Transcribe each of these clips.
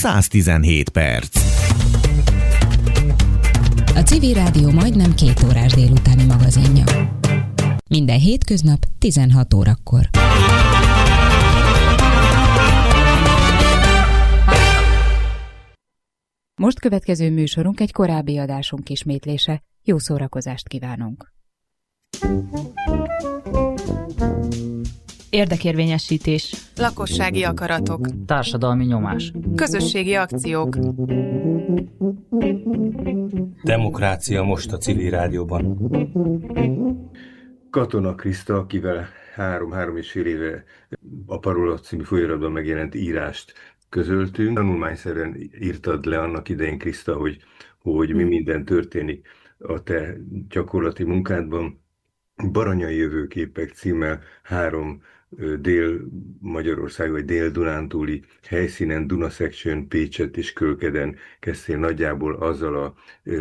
117 perc. A Civil Rádió majdnem 2 órás délutáni magazinja. Minden hétköznap 16 órakor. Most következő műsorunk egy korábbi adásunk ismétlése. Jó szórakozást kívánunk! Érdekérvényesítés. Lakossági akaratok. Társadalmi nyomás. Közösségi akciók. Demokrácia most a Civil Rádióban. Katona Kriszta, akivel 3,5 éve a Parola című folyóiratban megjelent írást közöltünk. Tanulmányszerűen írtad le annak idején, Kriszta, hogy mi minden történik a te gyakorlati munkádban. Baranyai jövőképek címmel 3 Dél-Magyarország vagy Dél-Dunántúli helyszínen, Duna Section, Pécset és Kölkeden kezdtél nagyjából azzal a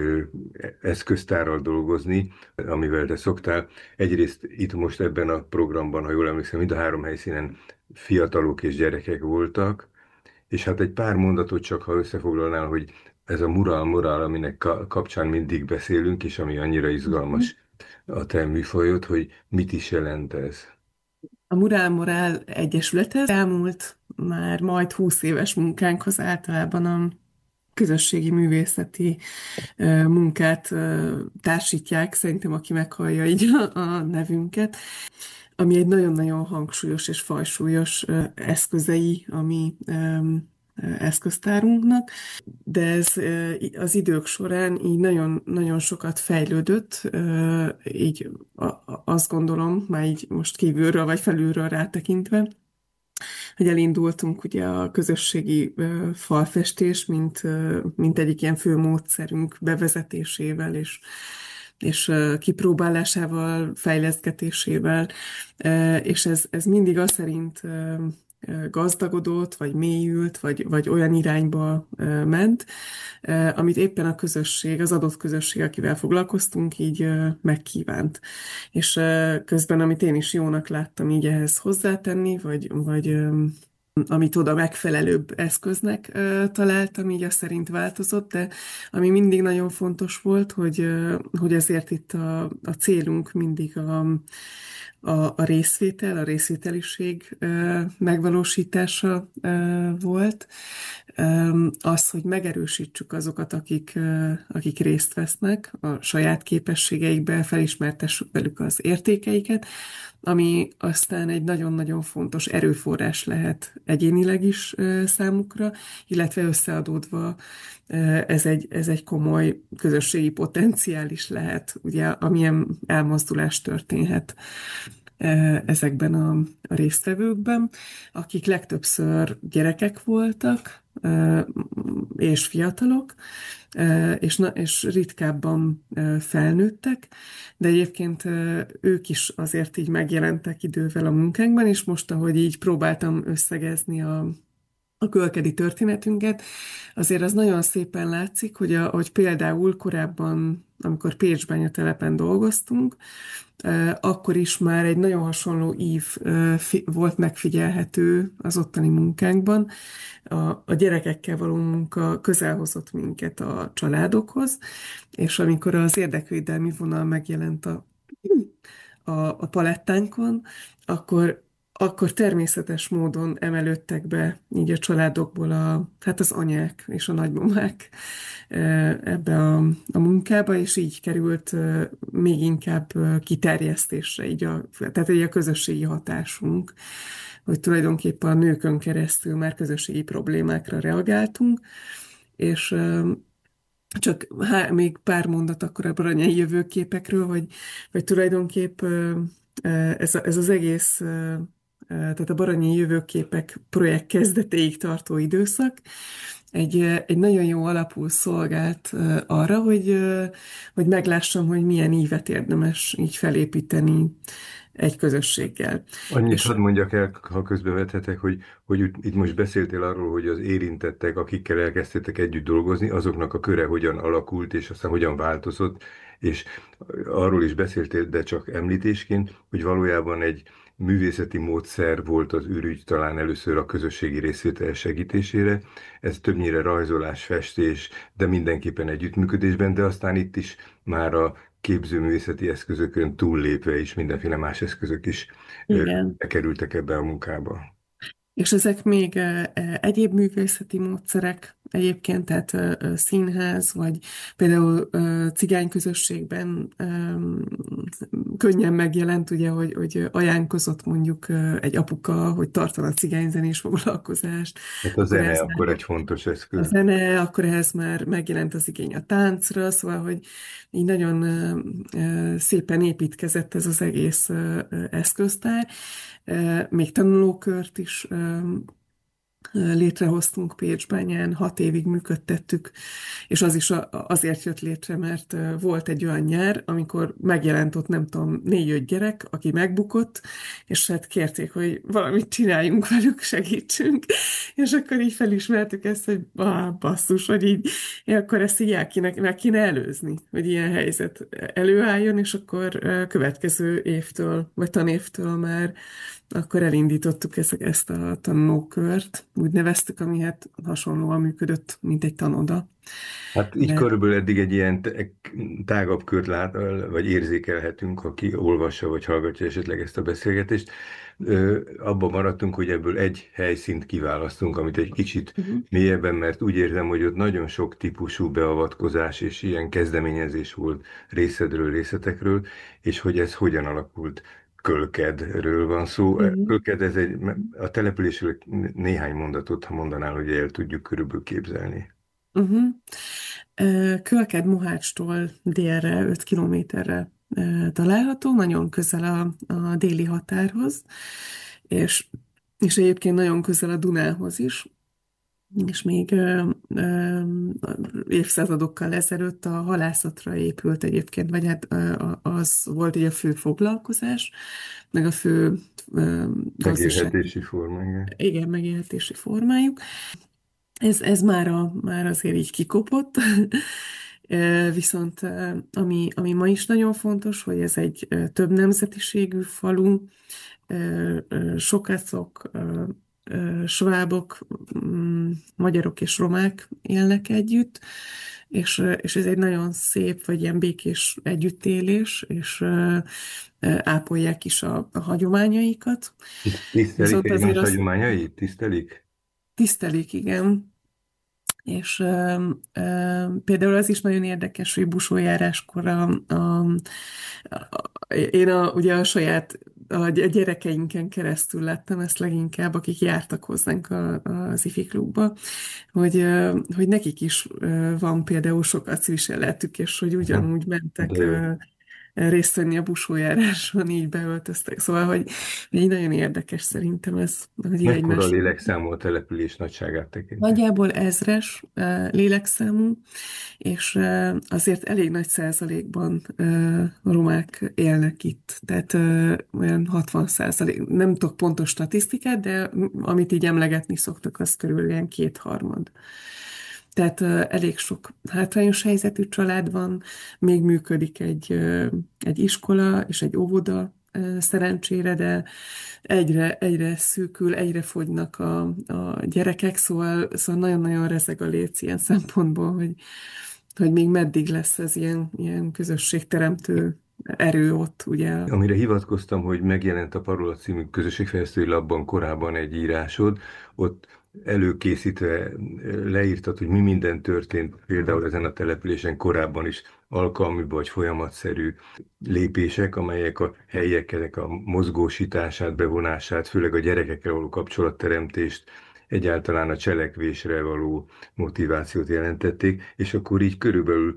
eszköztárral dolgozni, amivel te szoktál. Egyrészt itt most ebben a programban, ha jól emlékszem, mind a 3 helyszínen fiatalok és gyerekek voltak, és hát egy pár mondatot csak, ha összefoglalnál, hogy ez a morál, aminek kapcsán mindig beszélünk, és ami annyira izgalmas a te műfajod, hogy mit is jelent ez? A Morál Egyesülethez elmúlt már majd 20 éves munkánkhoz általában a közösségi művészeti munkát társítják, szerintem aki meghallja így a nevünket, ami egy nagyon-nagyon hangsúlyos és fajsúlyos eszközei a mi eszköztárunknak, de ez az idők során így nagyon, nagyon sokat fejlődött, így azt gondolom, már így most kívülről vagy felülről rátekintve, hogy elindultunk ugye a közösségi falfestés, mint egyik ilyen fő módszerünk bevezetésével és kipróbálásával, fejlesztgetésével, és ez mindig azt szerint gazdagodott, vagy mélyült, vagy olyan irányba ment, amit éppen a közösség, az adott közösség, akivel foglalkoztunk, így megkívánt. És közben, amit én is jónak láttam így ehhez hozzátenni, vagy amit oda megfelelőbb eszköznek találtam, így azt szerint változott, de ami mindig nagyon fontos volt, hogy ezért itt a célunk mindig a részvétel, a részvételiség megvalósítása volt. Az, hogy megerősítsük azokat, akik részt vesznek a saját képességeikbe, felismertessük velük az értékeiket, ami aztán egy nagyon-nagyon fontos erőforrás lehet egyénileg is számukra, illetve összeadódva ez egy komoly közösségi potenciál is lehet, ugye, amilyen elmozdulás történhet ezekben a résztvevőkben, akik legtöbbször gyerekek voltak, és fiatalok, és ritkábban felnőttek, de egyébként ők is azért így megjelentek idővel a munkánkban, és most, ahogy így próbáltam összegezni a kölkedi történetünket, azért az nagyon szépen látszik, hogy például korábban, amikor Pécsbányatelepen dolgoztunk, akkor is már egy nagyon hasonló ív volt megfigyelhető az ottani munkánkban. A gyerekekkel való munka közel hozott minket a családokhoz, és amikor az érdekvédelmi vonal megjelent a palettánkon, akkor természetes módon emelődtek be így a családokból az anyák és a nagymamák ebbe a munkába, és így került még inkább kiterjesztésre, tehát egy a közösségi hatásunk, hogy tulajdonképpen a nőkön keresztül már közösségi problémákra reagáltunk, és csak még pár mondat akkor a baranyai jövőképekről, vagy tulajdonképp ez az egész, tehát a Baranyai Jövőképek projekt kezdetéig tartó időszak egy nagyon jó alapul szolgált arra, hogy meglássam, hogy milyen ívet érdemes így felépíteni egy közösséggel. Annyit hadd mondjak el, ha közbevethetek, hogy itt most beszéltél arról, hogy az érintettek, akikkel elkezdtétek együtt dolgozni, azoknak a köre hogyan alakult, és aztán hogyan változott, és arról is beszéltél, de csak említésként, hogy valójában egy művészeti módszer volt az ürügy talán először a közösségi részvétel segítésére. Ez többnyire rajzolás, festés, de mindenképpen együttműködésben, de aztán itt is már a képzőművészeti eszközökön túllépve is mindenféle más eszközök is Igen. bekerültek ebbe a munkába. És ezek még egyéb művészeti módszerek egyébként, tehát színház, vagy például cigányközösségben könnyen megjelent, ugye, hogy ajánlkozott mondjuk egy apuka, hogy tartana cigányzenés foglalkozást, Hát a akkor zene ez akkor egy fontos a eszköz. zene, akkor ehhez már megjelent az igény a táncra, szóval, hogy így nagyon szépen építkezett ez az egész eszköztár. Még tanulókört is létrehoztunk Pécsbányán, 6 évig működtettük, és az is azért jött létre, mert volt egy olyan nyár, amikor megjelent ott, nem tudom, 4-5 gyerek, aki megbukott, és hát kérték, hogy valamit csináljunk velük, segítsünk, és akkor így felismertük ezt, hogy basszus, hogy így, akkor ezt így meg kéne előzni, hogy ilyen helyzet előálljon, és akkor következő évtől, vagy tanévtől már akkor elindítottuk ezt a tanulókört, úgy neveztük, ami hát hasonlóan működött, mint egy tanoda. Hát így De, körülbelül eddig egy ilyen tágabb kört lát, vagy érzékelhetünk, aki olvassa vagy hallgatja esetleg ezt a beszélgetést. Abban maradtunk, hogy ebből egy helyszínt kiválasztunk, amit egy kicsit uh-huh, mélyebben, mert úgy érzem, hogy ott nagyon sok típusú beavatkozás és ilyen kezdeményezés volt részedről, részletekről, és hogy ez hogyan alakult. Kölkedről van szó. uh-huh, Kölked, ez a településről néhány mondatot, ha mondanál, hogy el tudjuk körülbelül képzelni. uh-huh. Kölked-Mohácstól délre, 5 kilométerre található, nagyon közel a déli határhoz, és, és egyébként nagyon közel a Dunához is. És még évszázadokkal ezelőtt a halászatra épült egyébként, vagy hát az volt egy a fő foglalkozás, meg a fő gazdaság, Megélhetési forma, igen. igen, megélhetési formájuk. Ez már azért így kikopott, viszont ami ma is nagyon fontos, hogy ez egy több nemzetiségű falu, sokacok, svábok, magyarok és romák élnek együtt, és ez egy nagyon szép, vagy ilyen békés együttélés, és ápolják is a hagyományaikat. Tisztelik Viszont azért egymás azt hagyományait? Tisztelik? tisztelik, igen. És például az is nagyon érdekes, hogy busójáráskor ugye a saját a gyerekeinken keresztül láttam ezt leginkább, akik jártak hozzánk az ifi klubba, hogy nekik is van például sokat viseletük, és hogy Aha, ugyanúgy de mentek jó. részt venni a busójáráson, így beöltöztek. Szóval, hogy így nagyon érdekes szerintem ez, hogy így Mekkora egymás. lélekszámú a település nagyságát tekintve? Nagyjából 1000-es lélekszámú, és azért elég nagy százalékban romák élnek itt. Tehát olyan 60%, nem tudok pontos statisztikát, de amit így emlegetni szoktak, az körül ilyen 2/3. Tehát elég sok hátrányos helyzetű család van, még működik egy iskola és egy óvoda, szerencsére, de egyre szűkül, egyre fogynak a gyerekek, szóval nagyon-nagyon rezeg a léc ilyen szempontból, hogy még meddig lesz ez ilyen közösségteremtő erő ott, ugye. Amire hivatkoztam, hogy megjelent a Parola című közösségfejlesztői labban korábban egy írásod, ott előkészítve leírtad, hogy mi minden történt például ezen a településen korábban is alkalmi vagy folyamatszerű lépések, amelyek a helyieknek a mozgósítását, bevonását, főleg a gyerekekkel való kapcsolatteremtést, egyáltalán a cselekvésre való motivációt jelentették, és akkor így körülbelül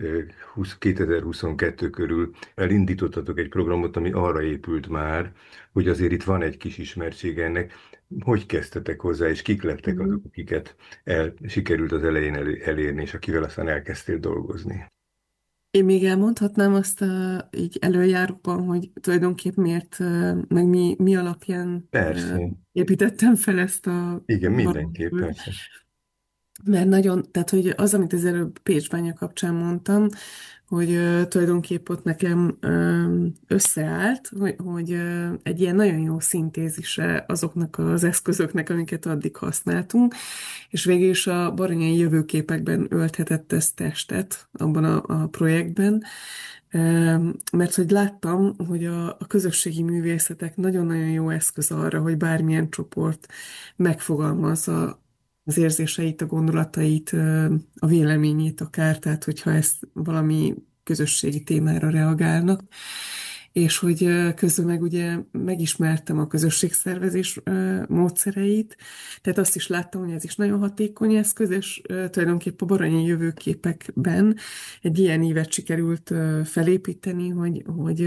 2022 körül elindítottatok egy programot, ami arra épült már, hogy azért itt van egy kis ismertség ennek. Hogy kezdtetek hozzá, és kik lettek Mhm. azok, akiket sikerült az elején elérni, és akivel aztán elkezdtél dolgozni? Én még elmondhatnám azt így előjáróban, hogy tulajdonképp miért, meg mi alapján Persze. építettem fel ezt a Igen, mindenképp, valóságot. persze. mert nagyon, tehát hogy az, amit az előbb Pécsbánya kapcsán mondtam, hogy tulajdonképp ott nekem összeállt, hogy egy ilyen nagyon jó szintézise azoknak az eszközöknek, amiket addig használtunk, és végül is a Baranyai jövőképekben ölthetett ez testet abban a projektben, mert hogy láttam, hogy a közösségi művészetek nagyon-nagyon jó eszköz arra, hogy bármilyen csoport megfogalmazza az érzéseit, a gondolatait, a véleményét akár, tehát hogyha ezt valami közösségi témára reagálnak, és hogy közben meg ugye megismertem a közösségszervezés módszereit, tehát azt is láttam, hogy ez is nagyon hatékony eszköz, és tulajdonképpen a Baranyi jövőképekben egy ilyen ívet sikerült felépíteni, hogy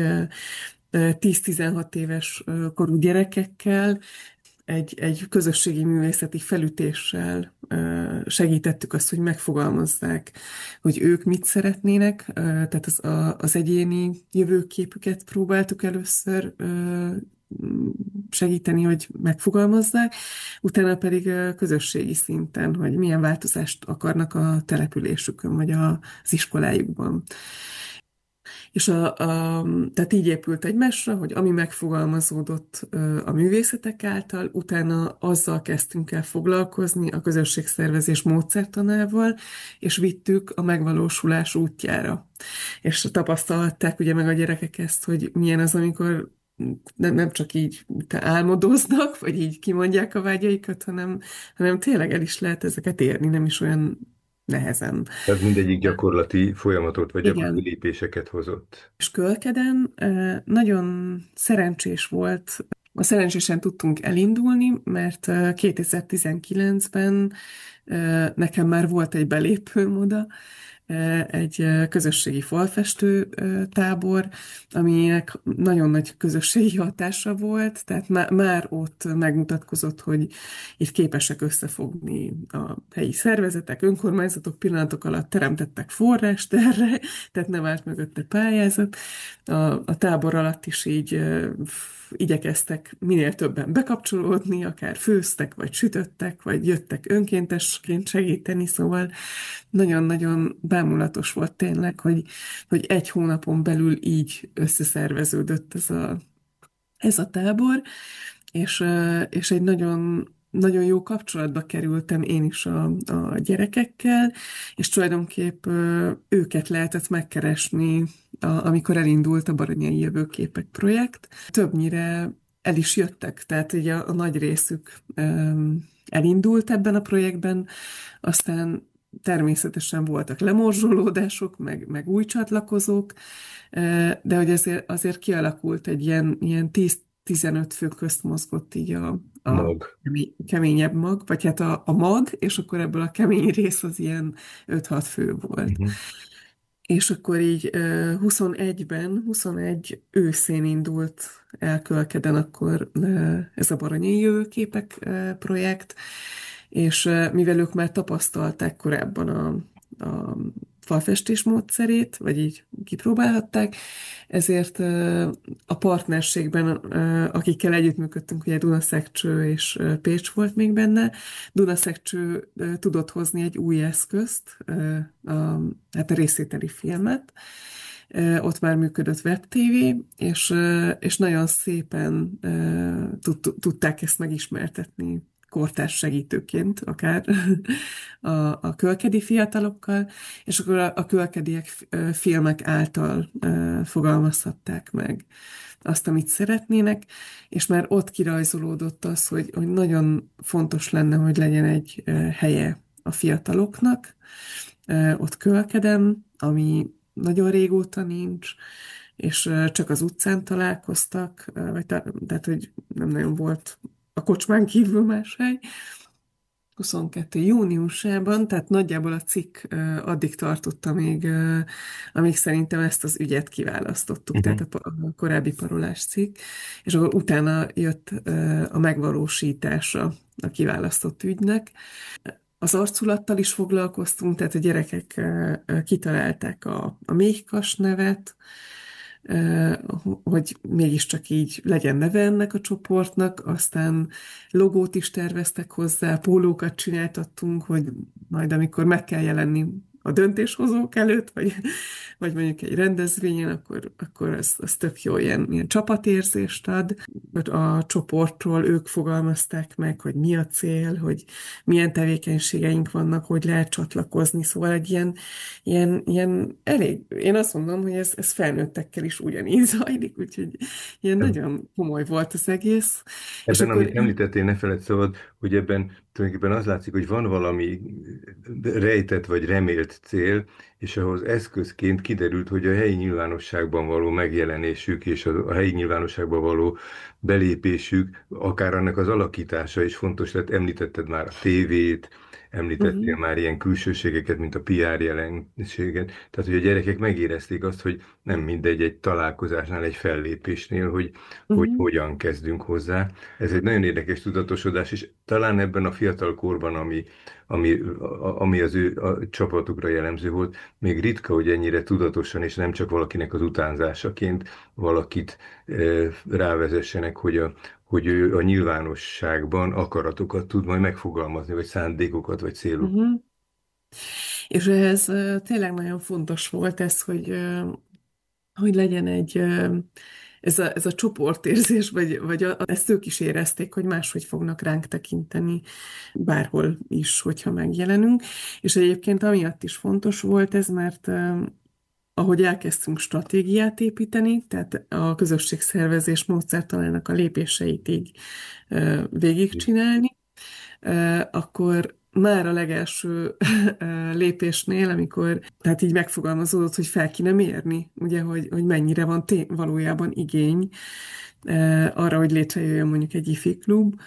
10-16 éves korú gyerekekkel egy közösségi művészeti felütéssel segítettük azt, hogy megfogalmazzák, hogy ők mit szeretnének, tehát az egyéni jövőképüket próbáltuk először segíteni, hogy megfogalmazzák, utána pedig közösségi szinten, hogy milyen változást akarnak a településükön, vagy az iskolájukban. És tehát így épült egymásra, hogy ami megfogalmazódott a művészetek által, utána azzal kezdtünk el foglalkozni a közösségszervezés módszertanával, és vittük a megvalósulás útjára. És tapasztalták ugye meg a gyerekek ezt, hogy milyen az, amikor nem csak így álmodoznak, vagy így kimondják a vágyaikat, hanem tényleg el is lehet ezeket érni, nem is olyan nehezen. Tehát mindegyik gyakorlati folyamatot, vagy gyakorlati Igen. lépéseket hozott. És Kölkeden nagyon szerencsés volt, szerencsésen tudtunk elindulni, mert 2019-ben nekem már volt egy belépőm, egy közösségi falfestő tábor, aminek nagyon nagy közösségi hatása volt, tehát már ott megmutatkozott, hogy itt képesek összefogni a helyi szervezetek, önkormányzatok pillanatok alatt teremtettek forrást erre, tehát nem állt mögötte pályázat. A tábor alatt is így igyekeztek minél többen bekapcsolódni, akár főztek, vagy sütöttek, vagy jöttek önkéntesként segíteni, szóval nagyon-nagyon bámulatos volt tényleg, hogy egy hónapon belül így összeszerveződött ez a tábor, és egy nagyon, nagyon jó kapcsolatba kerültem én is a gyerekekkel, és tulajdonképp őket lehetett megkeresni, amikor elindult a Baranyai Jövőképek projekt. Többnyire el is jöttek, tehát ugye a nagy részük elindult ebben a projektben, aztán természetesen voltak lemorzsolódások, meg új csatlakozók, de hogy azért kialakult egy ilyen 10-15 fő közt mozgott így a Mag. keményebb mag, vagy hát a mag, és akkor ebből a kemény rész az ilyen 5-6 fő volt. Uh-huh. És akkor így 21 őszén indult el Kölkeden akkor ez a Baranyai Jövőképek projekt, és mivel ők már tapasztalták korábban a falfestés módszerét, vagy így kipróbálhatták, ezért a partnerségben, akikkel együttműködtünk, ugye Dunaszekcső és Pécs volt még benne, Dunaszekcső tudott hozni egy új eszközt, hát a részvételi filmet, ott már működött webtv, és nagyon szépen tudták ezt megismertetni kortárs segítőként akár a kölkedi fiatalokkal, és akkor a kölkediek filmek által fogalmazhatták meg azt, amit szeretnének, és már ott kirajzolódott az, hogy nagyon fontos lenne, hogy legyen egy helye a fiataloknak, ott Kölkedem, ami nagyon régóta nincs, és csak az utcán találkoztak, tehát, hogy nem nagyon volt a kocsmán kívül más hely. 22. júniusában, tehát nagyjából a cikk addig tartott, amíg szerintem ezt az ügyet kiválasztottuk, Uh-huh. tehát a korábbi parolás cikk, és akkor utána jött a megvalósítása a kiválasztott ügynek. Az arculattal is foglalkoztunk, tehát a gyerekek kitalálták a méhkas nevet, hogy mégiscsak így legyen neve ennek a csoportnak, aztán logót is terveztek hozzá, pólókat csináltattunk, hogy majd amikor meg kell jelenni a döntéshozók előtt, vagy mondjuk egy rendezvényen, akkor az tök jó, ilyen csapatérzést ad. A csoportról ők fogalmazták meg, hogy mi a cél, hogy milyen tevékenységeink vannak, hogy lehet csatlakozni, szóval egy ilyen elég, én azt mondom, hogy ez felnőttekkel is ugyanígy zajlik, úgyhogy ilyen nagyon komoly volt az egész. És Ebben, akkor amit említettél, ne feledd szabad, hogy ebben tulajdonképpen az látszik, hogy van valami rejtett vagy remélt cél, és ahhoz eszközként kiderült, hogy a helyi nyilvánosságban való megjelenésük és a helyi nyilvánosságban való belépésük, akár annak az alakítása is fontos lett. Említetted már a tévét, említettél már ilyen külsőségeket, mint a PR jelenséget. Tehát, hogy a gyerekek megérezték azt, hogy nem mindegy egy találkozásnál, egy fellépésnél, hogy uh-huh. hogyan kezdünk hozzá. Ez egy nagyon érdekes tudatosodás, és talán ebben a fiatal korban, ami az ő a csapatukra jellemző volt, még ritka, hogy ennyire tudatosan, és nem csak valakinek az utánzásaként valakit rávezessenek, hogy ő a nyilvánosságban akaratokat tud majd megfogalmazni, vagy szándékokat, vagy célokat. Uh-huh. És ez tényleg nagyon fontos volt ez, hogy legyen ez a csoportérzés, ezt ők is érezték, hogy máshogy fognak ránk tekinteni bárhol is, hogyha megjelenünk. És egyébként amiatt is fontos volt ez, mert ahogy elkezdtünk stratégiát építeni, tehát a közösségszervezés módszertanának a lépéseit így végigcsinálni, akkor már a legelső lépésnél, amikor tehát így megfogalmazódott, hogy fel kéne mérni, ugye, hogy mennyire van valójában igény arra, hogy létrejöjjön mondjuk egy ifi klub,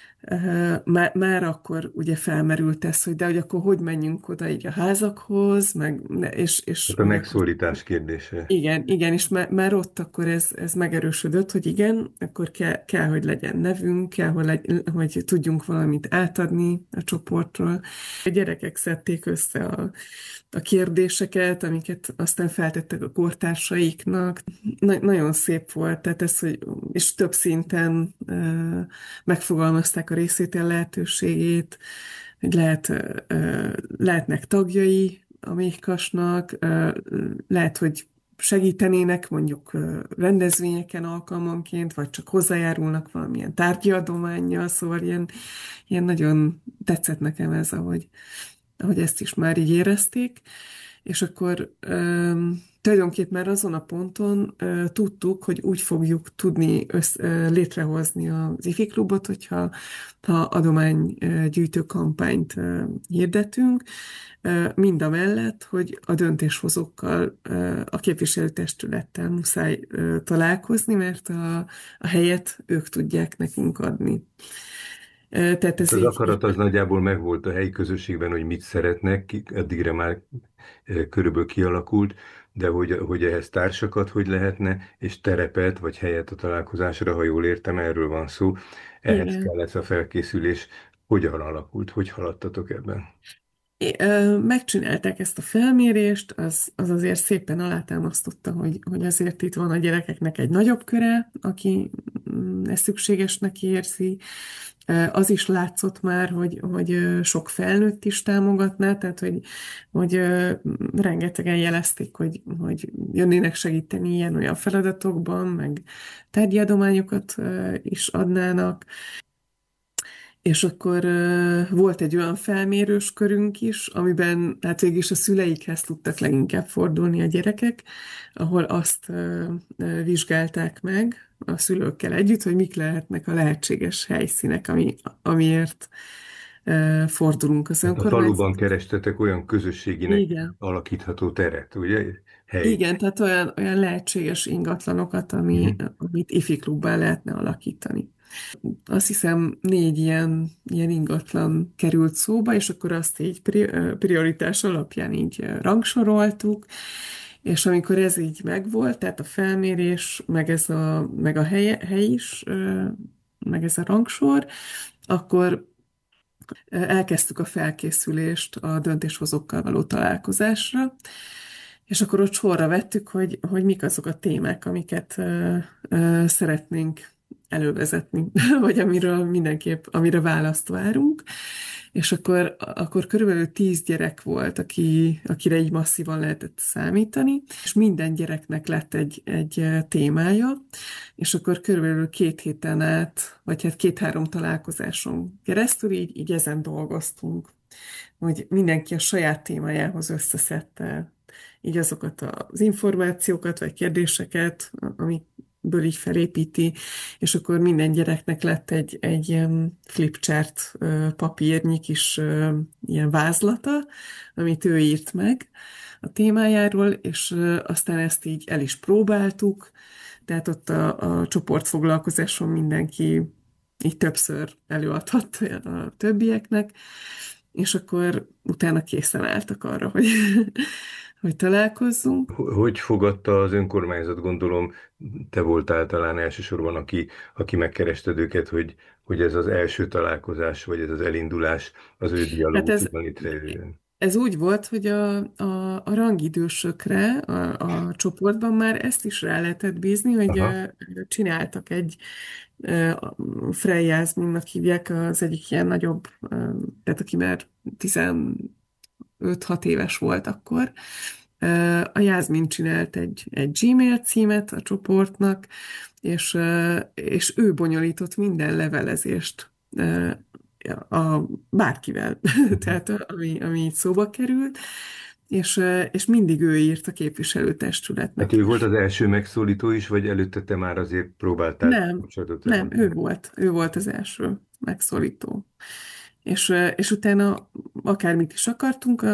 már akkor ugye felmerült ez, hogy de hogy akkor hogy menjünk oda így a házakhoz, és Hát a hogy akkor megszólítás kérdése. igen, és már ott akkor ez megerősödött, hogy igen, akkor kell, hogy legyen nevünk, kell, hogy tudjunk valamit átadni a csoportról. A gyerekek szedték össze a kérdéseket, amiket aztán feltettek a kortársaiknak. Nagyon szép volt, tehát és több szinten megfogalmazták a részvétel lehetőségét, hogy lehetnek tagjai a Méhkasnak, lehet, hogy segítenének mondjuk rendezvényeken alkalmanként, vagy csak hozzájárulnak valamilyen tárgyi adománnyal, szóval ilyen nagyon tetszett nekem ez, ahogy ezt is már így érezték, és akkor tulajdonképpen már azon a ponton tudtuk, hogy úgy fogjuk tudni létrehozni az IFI klubot, ha adománygyűjtő kampányt hirdetünk, mind a mellett, hogy a döntéshozókkal, a képviselőtestülettel muszáj találkozni, mert a helyet ők tudják nekünk adni. Tehát ez Az így akarat az nagyjából megvolt a helyi közösségben, hogy mit szeretnek, addigra már körülbelül kialakult, de hogy ehhez társakat hogy lehetne, és terepet vagy helyet a találkozásra, ha jól értem, erről van szó. Ehhez igen. kell ez a felkészülés. Hogyan alakult? Hogy haladtatok ebben? Megcsinálták ezt a felmérést, az azért szépen alátámasztotta, hogy azért itt van a gyerekeknek egy nagyobb köre, aki ezt szükségesnek érzi. Az is látszott már, hogy sok felnőtt is támogatná, tehát hogy rengetegen jelezték, hogy jönnének segíteni ilyen-olyan feladatokban, meg tárgyi adományokat is adnának. És akkor volt egy olyan felmérős körünk is, amiben hát végül is a szüleikhez tudtak leginkább fordulni a gyerekek, ahol azt vizsgálták meg a szülőkkel együtt, hogy mik lehetnek a lehetséges helyszínek, amiért fordulunk az Hát a faluban önkormányzat. kerestetek olyan közösséginek Igen. alakítható teret, ugye? Hely. Igen, tehát olyan lehetséges ingatlanokat, Mhm. amit ifi klubban lehetne alakítani. Azt hiszem 4 ilyen ingatlan került szóba, és akkor azt így prioritás alapján így rangsoroltuk, és amikor ez így megvolt, tehát a felmérés, meg a hely is, meg ez a rangsor, akkor elkezdtük a felkészülést a döntéshozókkal való találkozásra, És akkor ott sorra vettük, hogy mik azok a témák, amiket szeretnénk elővezetni, vagy amiről mindenképp, amire választ várunk. És akkor körülbelül 10 gyerek volt, akire így masszívan lehetett számítani, és minden gyereknek lett egy témája, és akkor körülbelül 2 héten át, vagy hát 2-3 találkozáson keresztül így ezen dolgoztunk, hogy mindenki a saját témájához összeszedte így azokat az információkat, vagy kérdéseket, amikből így felépíti, és akkor minden gyereknek lett egy ilyen flipchart papírnyi kis ilyen vázlata, amit ő írt meg a témájáról, és aztán ezt így el is próbáltuk, tehát ott a csoportfoglalkozáson mindenki így többször előadhatta a többieknek, és akkor utána készen álltak arra, hogy, hogy találkozzunk. Hogy fogadta az önkormányzat, gondolom, te voltál talán elsősorban, aki megkerested őket, hogy ez az első találkozás, vagy ez az elindulás az ő Hát dialógusban létrejöjjön. ez úgy volt, hogy a rangidősökre a csoportban már ezt is rá lehetett bízni, hogy Aha. csináltak egy Frey Jászminnak hívják, az egyik ilyen nagyobb, tehát aki már 15-6 éves volt akkor. A Jászmin csinált egy Gmail címet a csoportnak, és ő bonyolított minden levelezést bárkivel, tehát ami így szóba került, és mindig ő írt a Hát képviselőtestületnek. ő volt az első megszólító is, vagy előtte te már azért próbáltál Nem, kapcsolatot nem, teremteni? ő volt az első megszólító. És utána akármit is akartunk,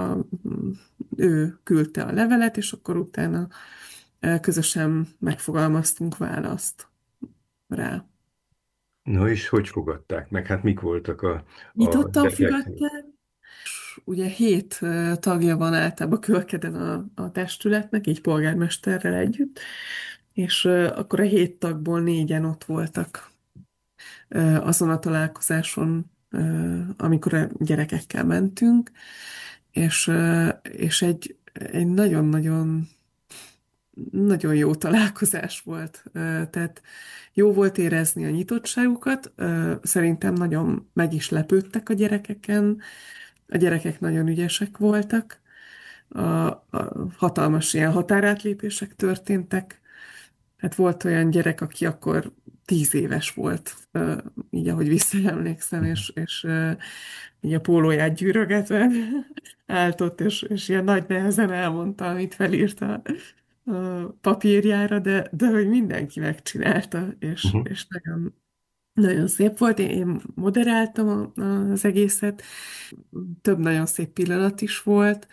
ő küldte a levelet, és akkor utána közösen megfogalmaztunk választ rá. Na és hogy fogadták meg? Hát mik voltak a Nyitottan reflexek? fogadták. Ugye 7 tagja van általában Kölkeden a testületnek, így polgármesterrel együtt, és akkor a 7 tagból 4-en ott voltak azon a találkozáson, amikor a gyerekekkel mentünk, és egy nagyon-nagyon nagyon jó találkozás volt. Tehát jó volt érezni a nyitottságukat, szerintem nagyon meg is lepődtek a gyerekeken, a gyerekek nagyon ügyesek voltak, hatalmas ilyen határátlépések történtek. Hát volt olyan gyerek, aki akkor 10 éves volt, így ahogy visszaemlékszem, és így a pólóját gyűrögetve állt ott, és ilyen nagy nehezen elmondta, amit felírt a papírjára, de hogy mindenki megcsinálta, Uh-huh. és nagyon, nagyon szép volt. Én moderáltam az egészet, több nagyon szép pillanat is volt.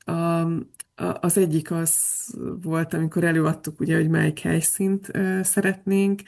Az egyik az volt, amikor előadtuk, ugye, hogy melyik helyszínt szeretnénk.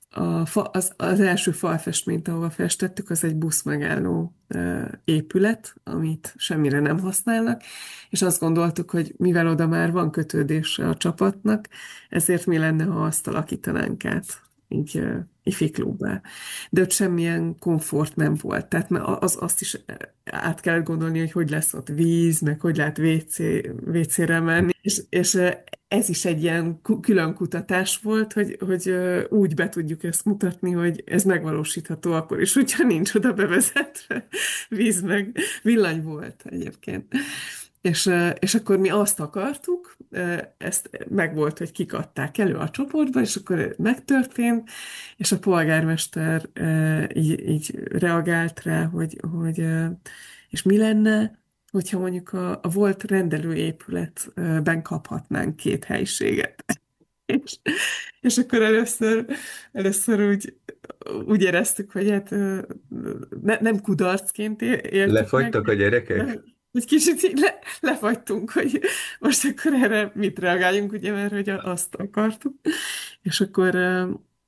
Az első falfestményt, ahova festettük, az egy buszmegálló épület, amit semmire nem használnak, és azt gondoltuk, hogy mivel oda már van kötődése a csapatnak, ezért mi lenne, ha azt alakítanánk át így ifiklúbbá. De ott semmilyen komfort nem volt. Tehát azt is át kellett gondolni, hogy lesz ott víz, meg hogy lehet WC-re menni, és ez is egy ilyen külön kutatás volt, hogy úgy be tudjuk ezt mutatni, hogy ez megvalósítható akkor is, hogyha nincs oda bevezetve víz, meg villany volt egyébként. És akkor mi azt akartuk, ezt meg volt, hogy kik adták elő a csoportba, és akkor megtörtént, és a polgármester így reagált rá, hogy és mi lenne, hogyha mondjuk a volt rendelőépületben kaphatnánk 2 helyiséget. És, és akkor először úgy éreztük, hogy hát nem kudarcként éltük meg, Lefagytak a gyerekek? de egy kicsit így lefagytunk, hogy most akkor erre mit reagáljunk, ugye, mert hogy azt akartuk. És akkor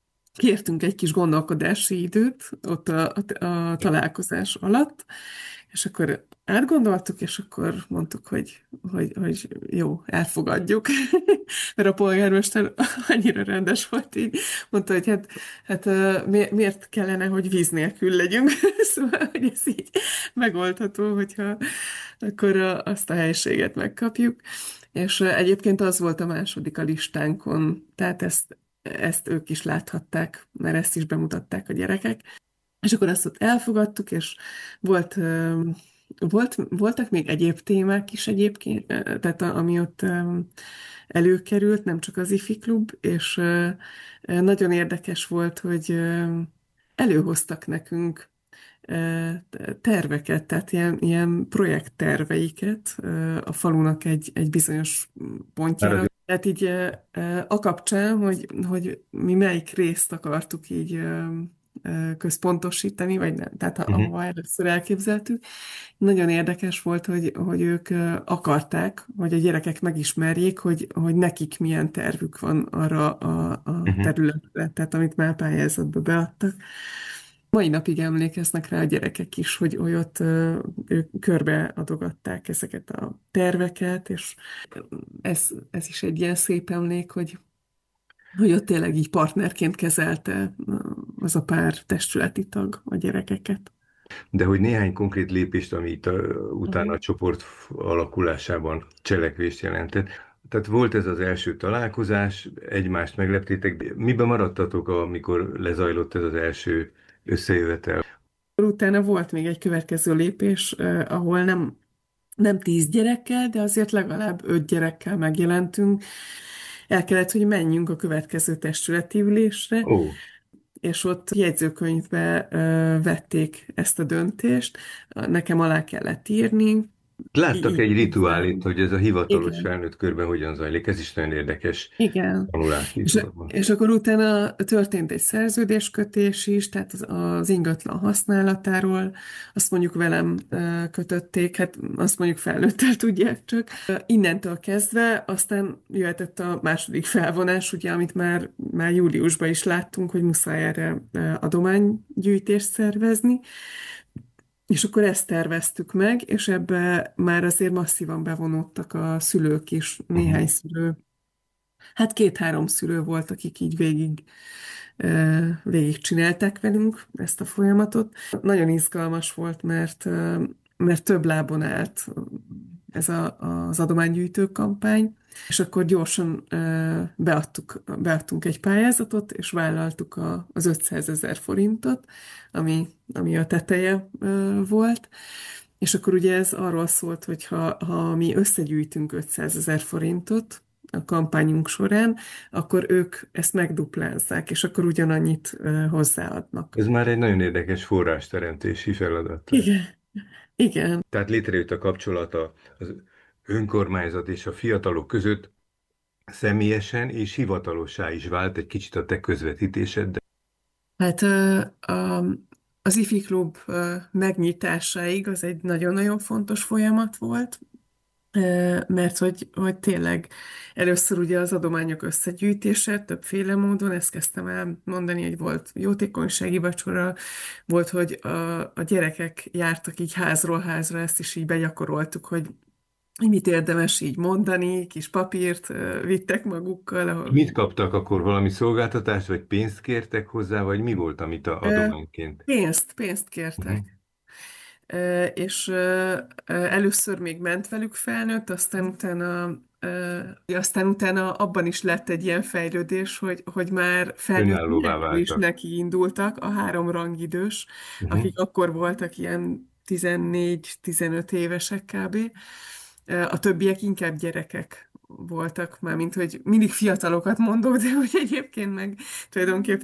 kértünk egy kis gondolkodási időt ott a találkozás alatt, És akkor átgondoltuk, és akkor mondtuk, hogy jó, elfogadjuk. Mert a polgármester annyira rendes volt, így mondta, hogy miért kellene, hogy víz nélkül legyünk. Szóval, hogy ez így megoldható, hogyha akkor azt a helységet megkapjuk. És egyébként az volt a második a listánkon, tehát ezt ők is láthatták, mert ezt is bemutatták a gyerekek. És akkor azt ott elfogadtuk, és voltak még egyéb témák is egyébként, tehát ami ott előkerült, nem csak az IFI klub, és nagyon érdekes volt, hogy előhoztak nekünk terveket, tehát ilyen projektterveiket a falunak egy bizonyos Már pontjára. az Tehát így a kapcsán, hogy mi melyik részt akartuk így központosítani, vagy nem, tehát ahova először elképzeltük. Nagyon érdekes volt, hogy ők akarták, hogy a gyerekek megismerjék, hogy nekik milyen tervük van arra a területre, tehát amit már pályázatba beadtak. Mai napig emlékeznek rá a gyerekek is, hogy ott ők körbeadogatták ezeket a terveket, és ez is egy ilyen szép emlék, hogy ott tényleg így partnerként kezelte az a pár testületi tag a gyerekeket. De hogy néhány konkrét lépést, ami itt utána Uh-huh. a csoport alakulásában cselekvést jelentett. Tehát volt ez az első találkozás, egymást megleptétek, de miben maradtatok, amikor lezajlott ez az első összejövetel? Utána volt még egy következő lépés, ahol nem 10 gyerekkel, de azért legalább 5 gyerekkel megjelentünk. El kellett, hogy menjünk a következő testületi ülésre, Ó, és ott jegyzőkönyvbe vették ezt a döntést. Nekem alá kellett írni. láttak egy rituálét, Hozzám. hogy ez a hivatalos Igen, felnőtt körben hogyan zajlik. Ez is nagyon érdekes igen. tanulási És, forma. és akkor utána történt egy szerződéskötés is, tehát az ingatlan használatáról, azt mondjuk velem kötötték, hát azt mondjuk felnőttel tudják csak. Innentől kezdve aztán jöhetett a második felvonás, ugye, amit már júliusban is láttunk, hogy muszáj erre adománygyűjtést szervezni, és akkor ezt terveztük meg, és ebbe már azért masszívan bevonódtak a szülők is, Uh-huh. néhány szülő. Hát 2-3 szülő volt, akik így végig csinálták velünk ezt a folyamatot. Nagyon izgalmas volt, mert több lábon állt ez az adománygyűjtő kampány, és akkor gyorsan beadtunk egy pályázatot, és vállaltuk az 500 000 forintot, ami a teteje volt. És akkor ugye ez arról szólt, hogy ha mi összegyűjtünk 500 000 forintot a kampányunk során, akkor ők ezt megduplázzák, és akkor ugyanannyit hozzáadnak. Ez már egy nagyon érdekes forrásteremtési feladat. Igen, igen. Tehát létrejött a kapcsolata az önkormányzat és a fiatalok között, személyesen és hivatalossá is vált egy kicsit a te közvetítésed. Hát az IFI klub megnyitásáig az egy nagyon-nagyon fontos folyamat volt, mert hogy tényleg először ugye az adományok összegyűjtése többféle módon, ezt kezdtem el mondani, hogy volt jótékonysági vacsora, volt, hogy a gyerekek jártak így házról házra, ezt is így begyakoroltuk, hogy mit érdemes így mondani, kis papírt vittek magukkal, ahol Mit kaptak akkor? Valami szolgáltatást, vagy pénzt kértek hozzá, vagy mi volt, amit a adományként? pénzt Uh-huh. kértek. És először még ment velük felnőtt, aztán utána abban is lett egy ilyen fejlődés, hogy már felnőtt Önállóvá nélkül is váltak. neki indultak a 3 rangidős, Uh-huh. akik akkor voltak ilyen 14-15 évesek kb. A többiek inkább gyerekek voltak, már mint hogy mindig fiatalokat mondok, de hogy egyébként meg tulajdonképp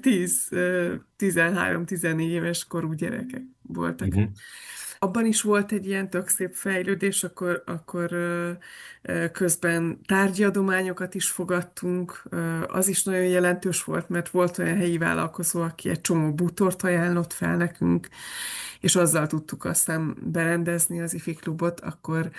13-14 éves korú gyerekek voltak. Uh-huh. Abban is volt egy ilyen tök szép fejlődés, akkor közben tárgyi adományokat is fogadtunk. Az is nagyon jelentős volt, mert volt olyan helyi vállalkozó, aki egy csomó bútort ajánlott fel nekünk, és azzal tudtuk aztán berendezni az IFI klubot, akkor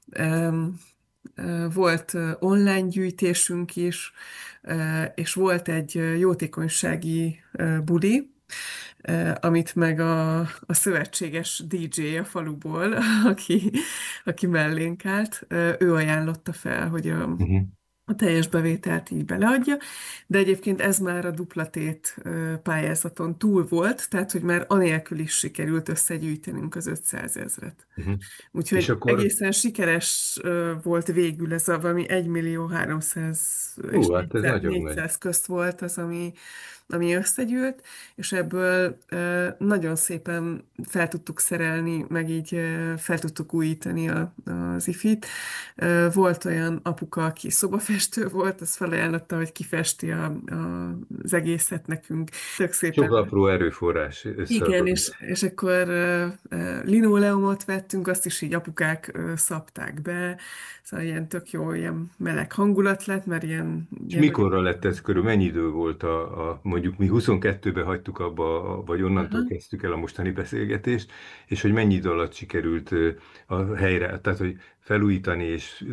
volt online gyűjtésünk is, és volt egy jótékonysági buli, amit meg a szövetséges DJ a faluból, aki mellénk állt, ő ajánlotta fel, hogy Uh-huh. a teljes bevételt így beleadja, de egyébként ez már a duplatét pályázaton túl volt, tehát hogy már anélkül is sikerült összegyűjtenünk az 500 000-et. Uh-huh. És Úgyhogy akkor, egészen sikeres volt végül ez a valami 1.300.000 és hát ez nagyon nagy. 400 közt volt az, ami összegyűlt, és ebből nagyon szépen fel tudtuk szerelni, meg így fel tudtuk újítani az ifit. Volt olyan apuka, aki szobafestő volt, az felajánlotta, hogy kifesti az egészet nekünk. Tök szépen. Sok apró erőforrás Igen, összeadódott. és akkor linoleumot vettünk, azt is így apukák szabták be, szóval ilyen tök jó, ilyen meleg hangulat lett, mert És mikorra lett ez körül? Mennyi idő volt mondjuk mi 22-ben hagytuk abba, vagy onnantól Aha. kezdtük el a mostani beszélgetést, és hogy mennyi idő alatt sikerült a helyre, tehát hogy felújítani és